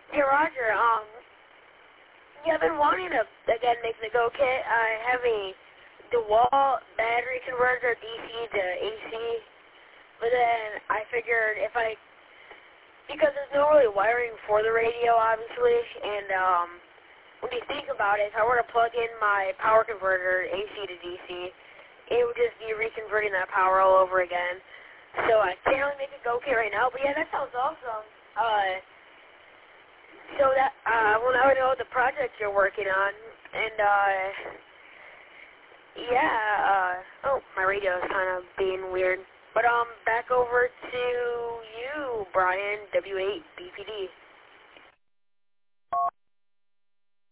Hey Roger, yeah, I've been wanting to again make the Go kit. I have a DeWalt battery converter DC to AC, but then I figured because there's no really wiring for the radio, obviously, and when you think about it, if I were to plug in my power converter AC to DC, it would just be reconverting that power all over again. So I can't really make a Go kit right now, but yeah, that sounds awesome. So that, well, now I know the project you're working on, and, yeah, oh, my radio is kind of being weird. But, back over to you, Brian, W8BPD.